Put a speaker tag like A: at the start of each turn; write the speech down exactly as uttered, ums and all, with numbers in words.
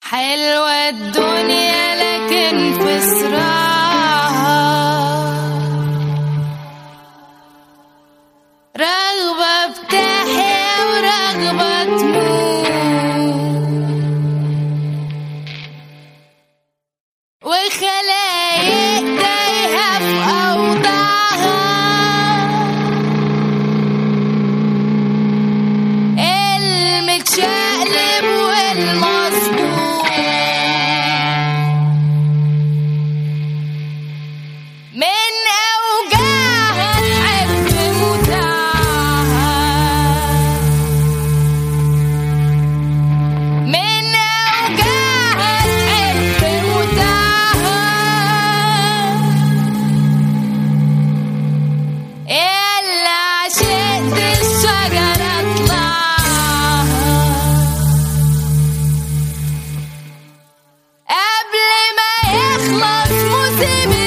A: حلوة الدنيا لكن في صراعها رغبة بتحيا ورغبة تموت، وخلايق تايهة في أوضاعها، المتشقلب والمظبوط من أوجاعها تحب متاعها، من أوجاعها تحب متاعها، إلا عشقت الشجرة اطلعها قبل ما يخلص موسم